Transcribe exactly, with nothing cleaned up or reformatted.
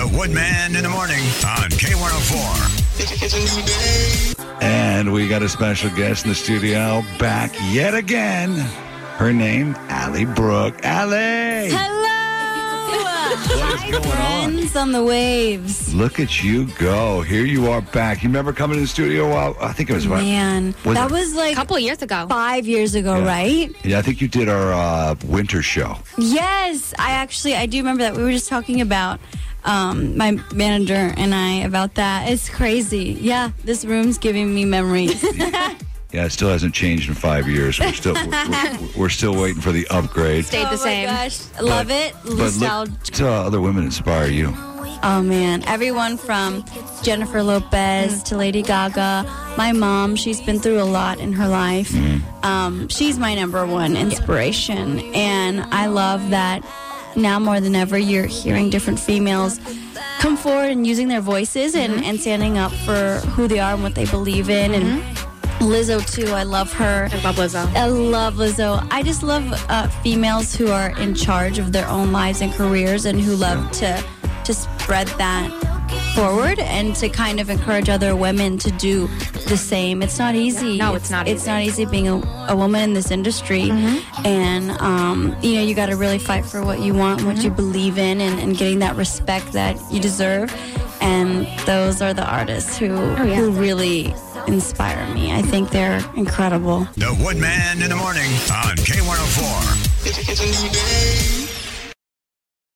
The Woodman in the Morning on K one oh four. It's a new day. And we got a special guest in the studio back yet again. Her name, Allie Brooke. Allie! Hello! What is Hi, going on? friends on the waves. Look at you go. Here you are back. You remember coming to the studio? Well, I think it was about... Man, Was that it- was like A couple years ago. five years ago, Yeah. right? Yeah, I think you did our uh, winter show. Yes, I actually, I do remember that. We were just talking about um, my manager and I about that. It's crazy. Yeah, this room's giving me memories. Yeah, it still hasn't changed in five years. We're still we're, we're, we're still waiting for the upgrade. Stayed the oh same. my gosh, I love But- it. But look, Nostalgia. to other women inspire you. Oh man, everyone from Jennifer Lopez to Lady Gaga. My mom, she's been through a lot in her life. Um, she's my number one inspiration, and I love that now more than ever you're hearing different females come forward and using their voices and, and standing up for who they are and what they believe in. And Lizzo too, I love her. I love Lizzo. I love Lizzo. I just love uh, females who are in charge of their own lives and careers and who love to to spread that forward and to kind of encourage other women to do the same. It's not easy. No, it's not It's easy. not easy being a, a woman in this industry. And, um, you know, you got to really fight for what you want, what you believe in, and, and getting that respect that you deserve. And those are the artists who, yeah. who really inspire me. I think they're incredible. The Woodman in the Morning on K one oh four. It's a new day.